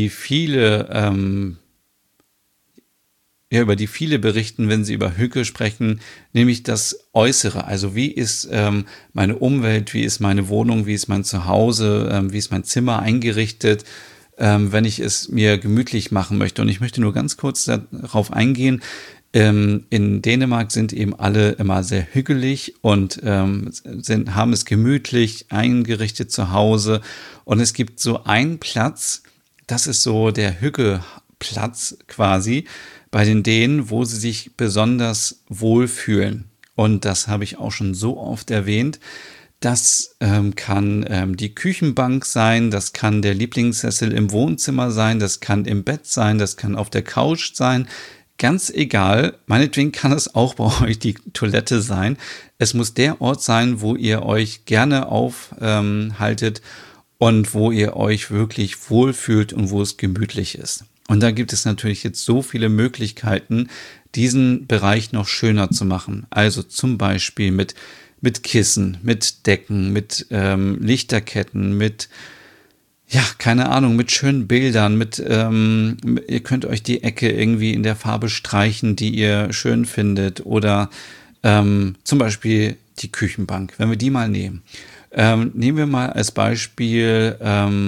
über die viele berichten, wenn sie über Hügge sprechen, nämlich das Äußere. Also wie ist meine Umwelt, wie ist meine Wohnung, wie ist mein Zuhause, wie ist mein Zimmer eingerichtet, wenn ich es mir gemütlich machen möchte. Und ich möchte nur ganz kurz darauf eingehen. In Dänemark sind eben alle immer sehr hügelig und haben es gemütlich eingerichtet zu Hause. Und es gibt so einen Platz, das ist so der Hügge-Platz quasi bei den Dänen, wo sie sich besonders wohlfühlen. Und das habe ich auch schon so oft erwähnt. Das kann die Küchenbank sein, das kann der Lieblingssessel im Wohnzimmer sein, das kann im Bett sein, das kann auf der Couch sein. Ganz egal, meinetwegen kann es auch bei euch die Toilette sein. Es muss der Ort sein, wo ihr euch gerne aufhaltet und wo ihr euch wirklich wohlfühlt und wo es gemütlich ist. Und da gibt es natürlich jetzt so viele Möglichkeiten, diesen Bereich noch schöner zu machen. Also zum Beispiel mit Kissen, mit Decken, mit Lichterketten, mit keine Ahnung, mit schönen Bildern, ihr könnt euch die Ecke irgendwie in der Farbe streichen, die ihr schön findet, oder zum Beispiel die Küchenbank, wenn wir die mal nehmen. Nehmen wir mal als Beispiel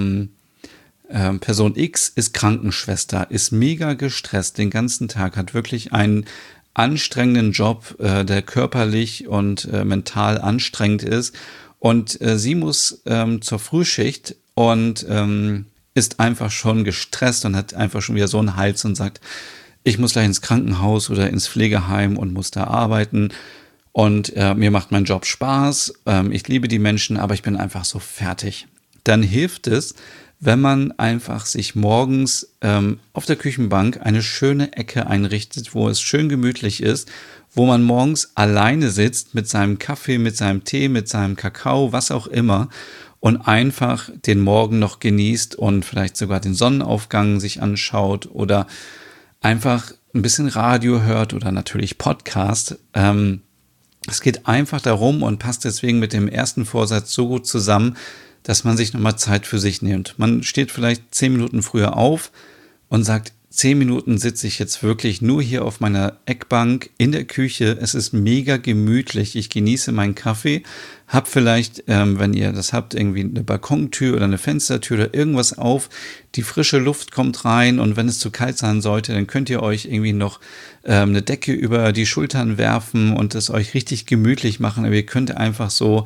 Person X ist Krankenschwester, ist mega gestresst den ganzen Tag, hat wirklich einen anstrengenden Job, der körperlich und mental anstrengend ist, und sie muss zur Frühschicht und ist einfach schon gestresst und hat einfach schon wieder so einen Hals und sagt, ich muss gleich ins Krankenhaus oder ins Pflegeheim und muss da arbeiten und mir macht mein Job Spaß, ich liebe die Menschen, aber ich bin einfach so fertig. Dann hilft es, wenn man einfach sich morgens auf der Küchenbank eine schöne Ecke einrichtet, wo es schön gemütlich ist, wo man morgens alleine sitzt mit seinem Kaffee, mit seinem Tee, mit seinem Kakao, was auch immer, und einfach den Morgen noch genießt und vielleicht sogar den Sonnenaufgang sich anschaut oder einfach ein bisschen Radio hört oder natürlich Podcast. Es geht einfach darum und passt deswegen mit dem 1. Vorsatz so gut zusammen, dass man sich nochmal Zeit für sich nimmt. Man steht vielleicht 10 Minuten früher auf und sagt, 10 Minuten sitze ich jetzt wirklich nur hier auf meiner Eckbank in der Küche. Es ist mega gemütlich. Ich genieße meinen Kaffee. Hab vielleicht, wenn ihr das habt, irgendwie eine Balkontür oder eine Fenstertür oder irgendwas auf. Die frische Luft kommt rein und wenn es zu kalt sein sollte, dann könnt ihr euch irgendwie noch eine Decke über die Schultern werfen und es euch richtig gemütlich machen. Aber ihr könnt einfach so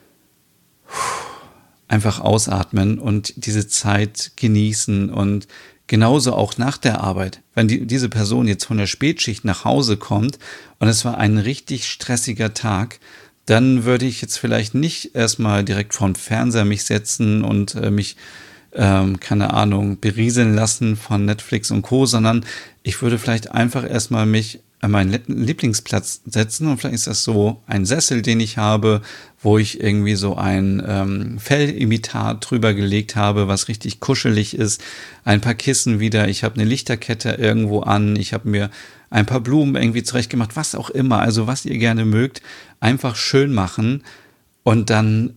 einfach ausatmen und diese Zeit genießen und genauso auch nach der Arbeit. Wenn diese Person jetzt von der Spätschicht nach Hause kommt und es war ein richtig stressiger Tag, dann würde ich jetzt vielleicht nicht erstmal direkt vorm Fernseher mich setzen und mich, keine Ahnung, berieseln lassen von Netflix und Co., sondern ich würde vielleicht einfach erstmal mich an meinen Lieblingsplatz setzen und vielleicht ist das so ein Sessel, den ich habe, wo ich irgendwie so ein Fellimitat drüber gelegt habe, was richtig kuschelig ist, ein paar Kissen wieder, ich habe eine Lichterkette irgendwo an, ich habe mir ein paar Blumen irgendwie zurechtgemacht, was auch immer, also was ihr gerne mögt, einfach schön machen und dann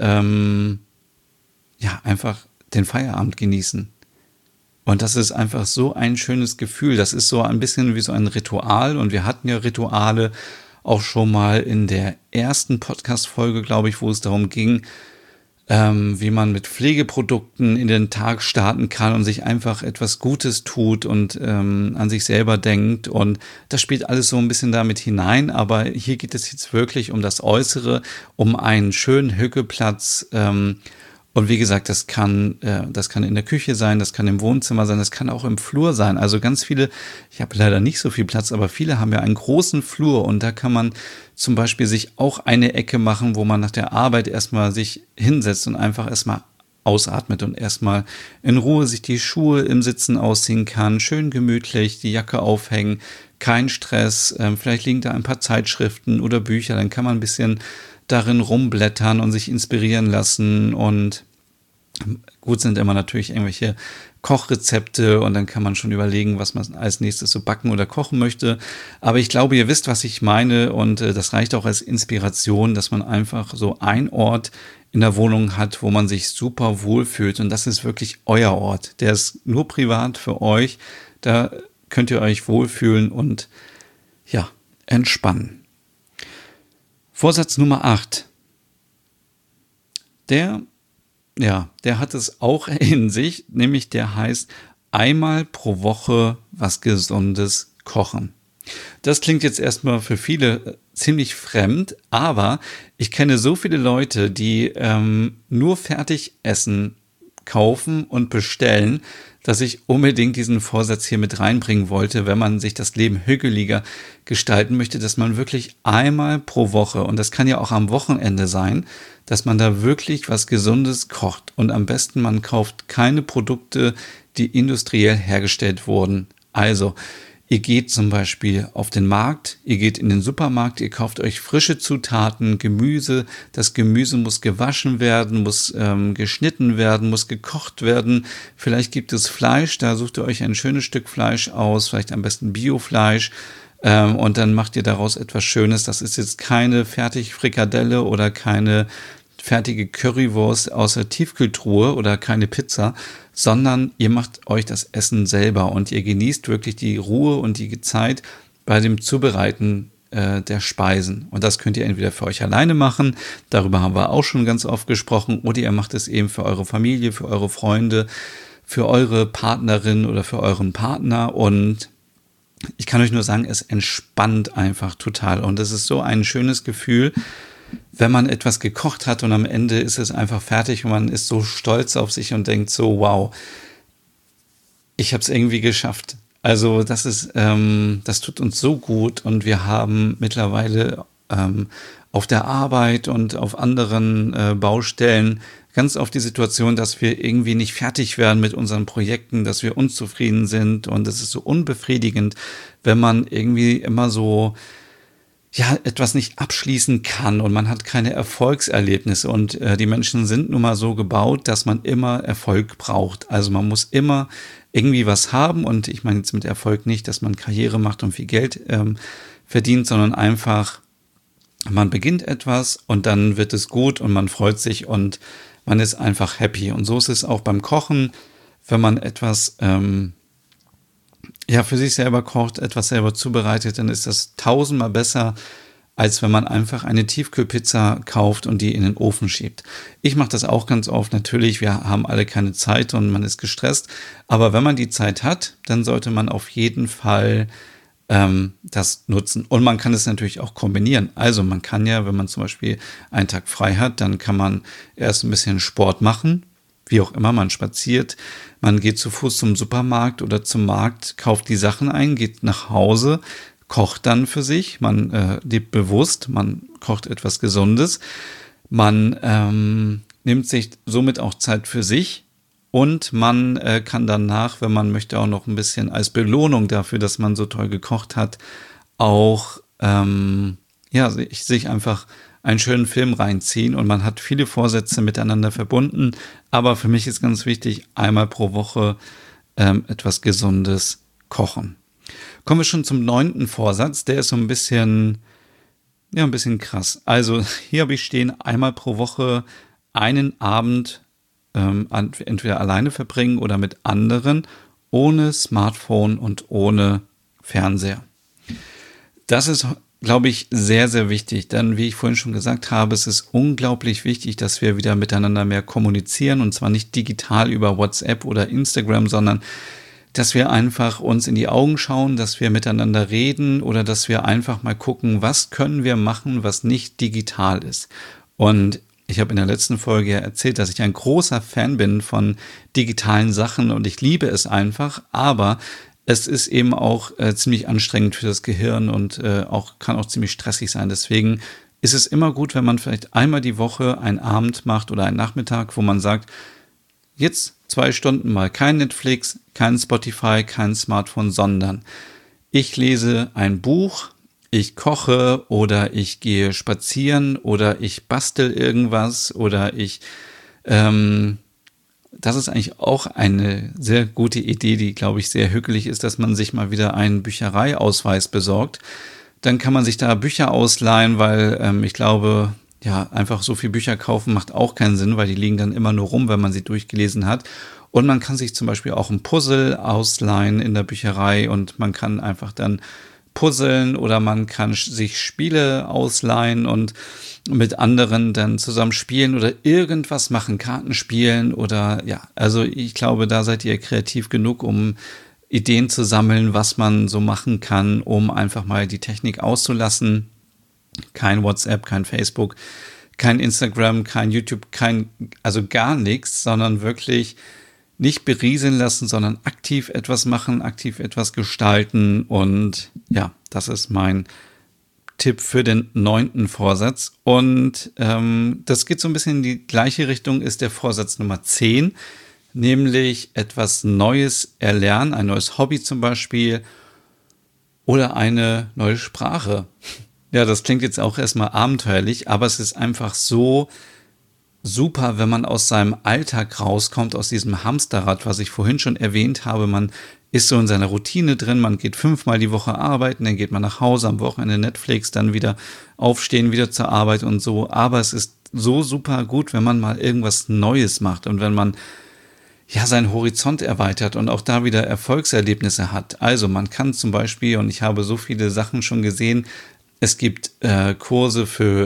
einfach den Feierabend genießen. Und das ist einfach so ein schönes Gefühl. Das ist so ein bisschen wie so ein Ritual. Und wir hatten ja Rituale auch schon mal in der ersten Podcast-Folge, glaube ich, wo es darum ging, wie man mit Pflegeprodukten in den Tag starten kann und sich einfach etwas Gutes tut und an sich selber denkt. Und das spielt alles so ein bisschen damit hinein. Aber hier geht es jetzt wirklich um das Äußere, um einen schönen Hügelplatz. Und wie gesagt, das kann in der Küche sein, das kann im Wohnzimmer sein, das kann auch im Flur sein. Also ganz viele, ich habe leider nicht so viel Platz, aber viele haben ja einen großen Flur und da kann man zum Beispiel sich auch eine Ecke machen, wo man nach der Arbeit erstmal sich hinsetzt und einfach erstmal ausatmet und erstmal in Ruhe sich die Schuhe im Sitzen ausziehen kann, schön gemütlich, die Jacke aufhängen, kein Stress, vielleicht liegen da ein paar Zeitschriften oder Bücher, dann kann man ein bisschen darin rumblättern und sich inspirieren lassen und gut sind immer natürlich irgendwelche Kochrezepte und dann kann man schon überlegen, was man als nächstes so backen oder kochen möchte. Aber ich glaube, ihr wisst, was ich meine und das reicht auch als Inspiration, dass man einfach so einen Ort in der Wohnung hat, wo man sich super wohlfühlt und das ist wirklich euer Ort. Der ist nur privat für euch. Da könnt ihr euch wohlfühlen und ja, entspannen. Vorsatz Nummer 8. Der hat es auch in sich, nämlich der heißt einmal pro Woche was Gesundes kochen. Das klingt jetzt erstmal für viele ziemlich fremd, aber ich kenne so viele Leute, die nur Fertigessen kaufen und bestellen, dass ich unbedingt diesen Vorsatz hier mit reinbringen wollte, wenn man sich das Leben hügeliger gestalten möchte, dass man wirklich einmal pro Woche, und das kann ja auch am Wochenende sein, dass man da wirklich was Gesundes kocht. Und am besten, man kauft keine Produkte, die industriell hergestellt wurden. Also, ihr geht zum Beispiel auf den Markt, ihr geht in den Supermarkt, ihr kauft euch frische Zutaten, Gemüse. Das Gemüse muss gewaschen werden, muss geschnitten werden, muss gekocht werden. Vielleicht gibt es Fleisch, da sucht ihr euch ein schönes Stück Fleisch aus, vielleicht am besten Biofleisch. Und dann macht ihr daraus etwas Schönes. Das ist jetzt keine Fertigfrikadelle oder keine fertige Currywurst aus der Tiefkühltruhe oder keine Pizza, sondern ihr macht euch das Essen selber und ihr genießt wirklich die Ruhe und die Zeit bei dem Zubereiten der Speisen. Und das könnt ihr entweder für euch alleine machen, darüber haben wir auch schon ganz oft gesprochen, oder ihr macht es eben für eure Familie, für eure Freunde, für eure Partnerin oder für euren Partner und ich kann euch nur sagen, es entspannt einfach total und es ist so ein schönes Gefühl, wenn man etwas gekocht hat und am Ende ist es einfach fertig und man ist so stolz auf sich und denkt so, wow, ich habe es irgendwie geschafft. Also das tut uns so gut und wir haben mittlerweile auf der Arbeit und auf anderen Baustellen ganz oft die Situation, dass wir irgendwie nicht fertig werden mit unseren Projekten, dass wir unzufrieden sind und es ist so unbefriedigend, wenn man irgendwie immer so etwas nicht abschließen kann und man hat keine Erfolgserlebnisse und die Menschen sind nun mal so gebaut, dass man immer Erfolg braucht. Also man muss immer irgendwie was haben und ich meine jetzt mit Erfolg nicht, dass man Karriere macht und viel Geld verdient, sondern einfach man beginnt etwas und dann wird es gut und man freut sich und man ist einfach happy. Und so ist es auch beim Kochen, wenn man etwas ja, für sich selber kocht, etwas selber zubereitet, dann ist das tausendmal besser, als wenn man einfach eine Tiefkühlpizza kauft und die in den Ofen schiebt. Ich mache das auch ganz oft. Natürlich, wir haben alle keine Zeit und man ist gestresst. Aber wenn man die Zeit hat, dann sollte man auf jeden Fall das nutzen. Und man kann es natürlich auch kombinieren. Also man kann ja, wenn man zum Beispiel einen Tag frei hat, dann kann man erst ein bisschen Sport machen, wie auch immer, man spaziert, man geht zu Fuß zum Supermarkt oder zum Markt, kauft die Sachen ein, geht nach Hause, kocht dann für sich, man lebt bewusst, man kocht etwas Gesundes, man nimmt sich somit auch Zeit für sich und man kann danach, wenn man möchte, auch noch ein bisschen als Belohnung dafür, dass man so toll gekocht hat, auch sich einfach einen schönen Film reinziehen und man hat viele Vorsätze miteinander verbunden. Aber für mich ist ganz wichtig, einmal pro Woche etwas Gesundes kochen. Kommen wir schon zum 9. Vorsatz. Der ist so ein bisschen krass. Also hier habe ich stehen, einmal pro Woche einen Abend entweder alleine verbringen oder mit anderen, ohne Smartphone und ohne Fernseher. Das ist, glaube ich, sehr, sehr wichtig, denn wie ich vorhin schon gesagt habe, es ist unglaublich wichtig, dass wir wieder miteinander mehr kommunizieren und zwar nicht digital über WhatsApp oder Instagram, sondern dass wir einfach uns in die Augen schauen, dass wir miteinander reden oder dass wir einfach mal gucken, was können wir machen, was nicht digital ist. Und ich habe in der letzten Folge ja erzählt, dass ich ein großer Fan bin von digitalen Sachen und ich liebe es einfach, aber es ist eben auch ziemlich anstrengend für das Gehirn und kann auch ziemlich stressig sein. Deswegen ist es immer gut, wenn man vielleicht einmal die Woche einen Abend macht oder einen Nachmittag, wo man sagt, jetzt 2 Stunden mal kein Netflix, kein Spotify, kein Smartphone, sondern ich lese ein Buch, ich koche oder ich gehe spazieren oder ich bastel irgendwas oder das ist eigentlich auch eine sehr gute Idee, die, glaube ich, sehr hügelig ist, dass man sich mal wieder einen Büchereiausweis besorgt. Dann kann man sich da Bücher ausleihen, weil ich glaube, ja, einfach so viel Bücher kaufen macht auch keinen Sinn, weil die liegen dann immer nur rum, wenn man sie durchgelesen hat. Und man kann sich zum Beispiel auch ein Puzzle ausleihen in der Bücherei und man kann einfach dann puzzeln oder man kann sich Spiele ausleihen und mit anderen dann zusammen spielen oder irgendwas machen, Karten spielen oder ja, also ich glaube, da seid ihr kreativ genug, um Ideen zu sammeln, was man so machen kann, um einfach mal die Technik auszulassen. Kein WhatsApp, kein Facebook, kein Instagram, kein YouTube, also gar nichts, sondern wirklich nicht berieseln lassen, sondern aktiv etwas machen, aktiv etwas gestalten. Und ja, das ist mein Tipp für den 9. Vorsatz. Und das geht so ein bisschen in die gleiche Richtung, ist der Vorsatz Nummer 10, nämlich etwas Neues erlernen, ein neues Hobby zum Beispiel oder eine neue Sprache. Ja, das klingt jetzt auch erstmal abenteuerlich, aber es ist einfach so super, wenn man aus seinem Alltag rauskommt, aus diesem Hamsterrad, was ich vorhin schon erwähnt habe. Man ist so in seiner Routine drin, man geht 5-mal die Woche arbeiten, dann geht man nach Hause, am Wochenende Netflix, dann wieder aufstehen, wieder zur Arbeit und so. Aber es ist so super gut, wenn man mal irgendwas Neues macht und wenn man ja seinen Horizont erweitert und auch da wieder Erfolgserlebnisse hat. Also man kann zum Beispiel, und ich habe so viele Sachen schon gesehen, es gibt Kurse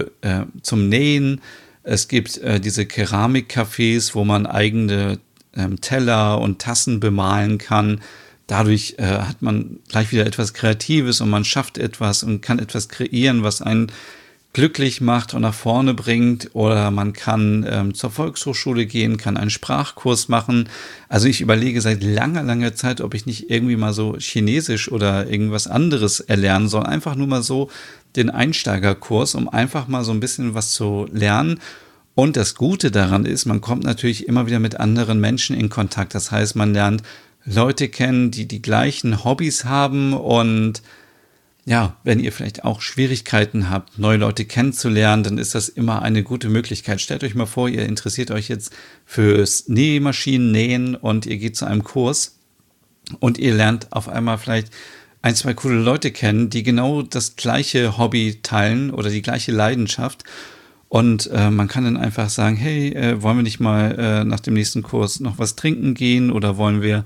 zum Nähen, es gibt diese Keramikcafés, wo man eigene Teller und Tassen bemalen kann. Dadurch hat man gleich wieder etwas Kreatives und man schafft etwas und kann etwas kreieren, was einen glücklich macht und nach vorne bringt. Oder man kann zur Volkshochschule gehen, kann einen Sprachkurs machen. Also ich überlege seit langer Zeit, ob ich nicht irgendwie mal so Chinesisch oder irgendwas anderes erlernen soll. Einfach nur mal so den Einsteigerkurs, um einfach mal so ein bisschen was zu lernen. Und das Gute daran ist, man kommt natürlich immer wieder mit anderen Menschen in Kontakt. Das heißt, man lernt Leute kennen, die die gleichen Hobbys haben. Und ja, wenn ihr vielleicht auch Schwierigkeiten habt, neue Leute kennenzulernen, dann ist das immer eine gute Möglichkeit. Stellt euch mal vor, ihr interessiert euch jetzt fürs Nähmaschinen-Nähen und ihr geht zu einem Kurs und ihr lernt auf einmal vielleicht 1, 2 coole Leute kennen, die genau das gleiche Hobby teilen oder die gleiche Leidenschaft. Und man kann dann einfach sagen, hey, wollen wir nicht mal nach dem nächsten Kurs noch was trinken gehen oder wollen wir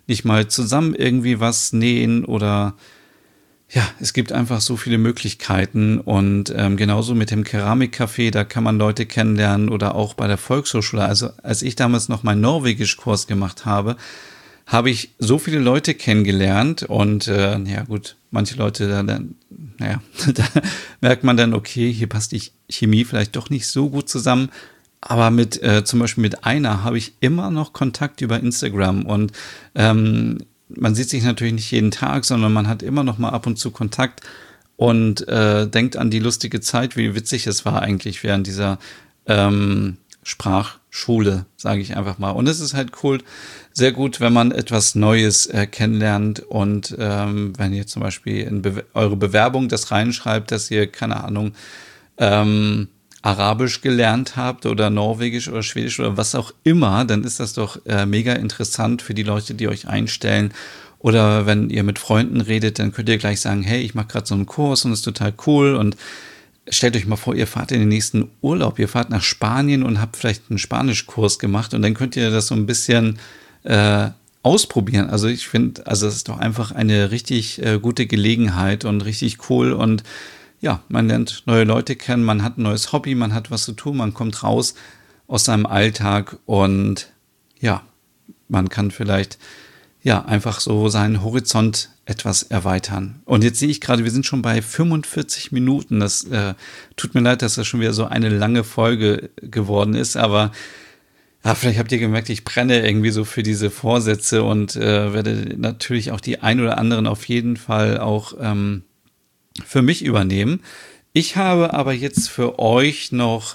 nicht mal zusammen irgendwie was nähen oder ja, es gibt einfach so viele Möglichkeiten und genauso mit dem Keramikcafé, da kann man Leute kennenlernen oder auch bei der Volkshochschule. Also als ich damals noch meinen Norwegisch-Kurs gemacht habe, habe ich so viele Leute kennengelernt und ja gut, manche Leute, da merkt man dann, okay, hier passt die Chemie vielleicht doch nicht so gut zusammen. Aber mit zum Beispiel mit einer habe ich immer noch Kontakt über Instagram und man sieht sich natürlich nicht jeden Tag, sondern man hat immer noch mal ab und zu Kontakt und denkt an die lustige Zeit, wie witzig es war eigentlich während dieser Sprachschule, sage ich einfach mal. Und es ist halt cool, sehr gut, wenn man etwas Neues kennenlernt und wenn ihr zum Beispiel in eure Bewerbung das reinschreibt, dass ihr, keine Ahnung, Arabisch gelernt habt oder Norwegisch oder Schwedisch oder was auch immer, dann ist das doch mega interessant für die Leute, die euch einstellen. Oder wenn ihr mit Freunden redet, dann könnt ihr gleich sagen, hey, ich mache gerade so einen Kurs und ist total cool. Und stellt euch mal vor, ihr fahrt in den nächsten Urlaub, ihr fahrt nach Spanien und habt vielleicht einen Spanischkurs gemacht und dann könnt ihr das so ein bisschen ausprobieren. Also ich finde, also es ist doch einfach eine richtig gute Gelegenheit und richtig cool und ja, man lernt neue Leute kennen, man hat ein neues Hobby, man hat was zu tun, man kommt raus aus seinem Alltag und ja, man kann vielleicht ja einfach so seinen Horizont etwas erweitern. Und jetzt sehe ich gerade, wir sind schon bei 45 Minuten. Das tut mir leid, dass das schon wieder so eine lange Folge geworden ist, aber ja, vielleicht habt ihr gemerkt, ich brenne irgendwie so für diese Vorsätze und werde natürlich auch die ein oder anderen auf jeden Fall auch für mich übernehmen. Ich habe aber jetzt für euch noch,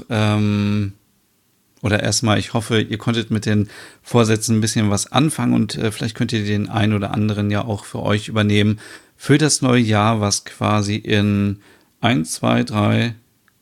oder erstmal, ich hoffe, ihr konntet mit den Vorsätzen ein bisschen was anfangen und vielleicht könnt ihr den einen oder anderen ja auch für euch übernehmen für das neue Jahr, was quasi in 1, 2, 3,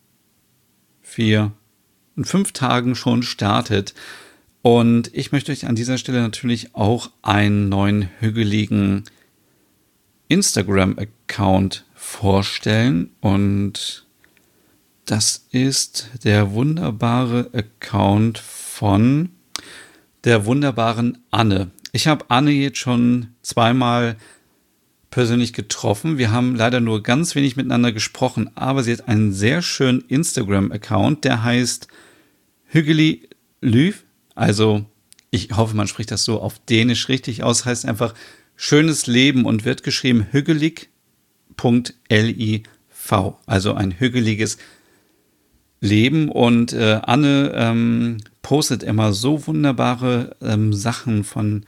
4 und 5 Tagen schon startet. Und ich möchte euch an dieser Stelle natürlich auch einen neuen hügeligen Instagram-Account vorstellen und das ist der wunderbare Account von der wunderbaren Anne. Ich habe Anne jetzt schon zweimal persönlich getroffen. Wir haben leider nur ganz wenig miteinander gesprochen, aber sie hat einen sehr schönen Instagram-Account, der heißt Hyggelig Liv. Also ich hoffe, man spricht das so auf Dänisch richtig aus, heißt einfach schönes Leben und wird geschrieben hügelig.liv, also ein hügeliges Leben. Und Anne postet immer so wunderbare Sachen von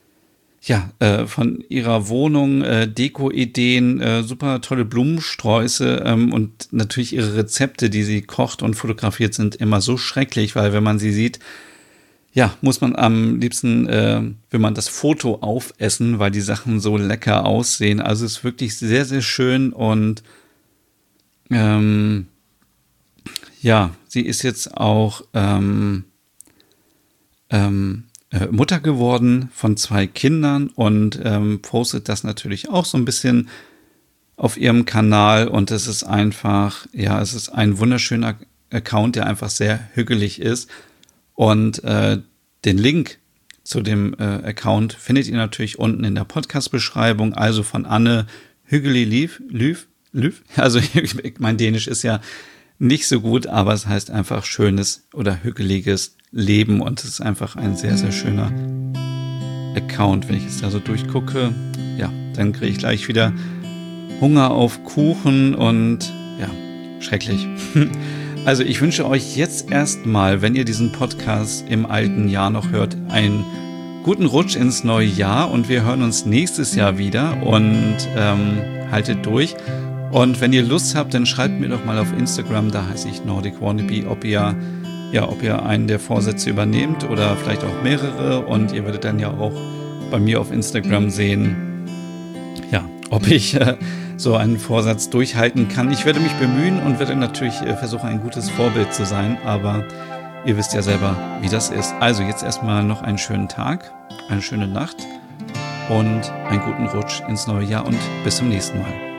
ihrer Wohnung, Deko-Ideen, super tolle Blumensträuße und natürlich ihre Rezepte, die sie kocht und fotografiert, sind immer so schrecklich, weil wenn man sie sieht, ja, muss man am liebsten, will man das Foto aufessen, weil die Sachen so lecker aussehen. Also es ist wirklich sehr, sehr schön und sie ist jetzt auch Mutter geworden von 2 Kindern und postet das natürlich auch so ein bisschen auf ihrem Kanal und es ist einfach, ja, es ist ein wunderschöner Account, der einfach sehr hügelig ist. Und den Link zu dem Account findet ihr natürlich unten in der Podcast-Beschreibung. Also von Anne Hyggelig Liv. Also mein Dänisch ist ja nicht so gut, aber es heißt einfach schönes oder hügeliges Leben. Und es ist einfach ein sehr, sehr schöner Account. Wenn ich jetzt da so durchgucke, ja, dann kriege ich gleich wieder Hunger auf Kuchen und ja, schrecklich. Also ich wünsche euch jetzt erstmal, wenn ihr diesen Podcast im alten Jahr noch hört, einen guten Rutsch ins neue Jahr und wir hören uns nächstes Jahr wieder und haltet durch. Und wenn ihr Lust habt, dann schreibt mir doch mal auf Instagram, da heiße ich Nordic Wannabe, ob ihr einen der Vorsätze übernehmt oder vielleicht auch mehrere und ihr werdet dann ja auch bei mir auf Instagram sehen, ja, ob ich so einen Vorsatz durchhalten kann. Ich werde mich bemühen und werde natürlich versuchen, ein gutes Vorbild zu sein, aber ihr wisst ja selber, wie das ist. Also jetzt erstmal noch einen schönen Tag, eine schöne Nacht und einen guten Rutsch ins neue Jahr und bis zum nächsten Mal.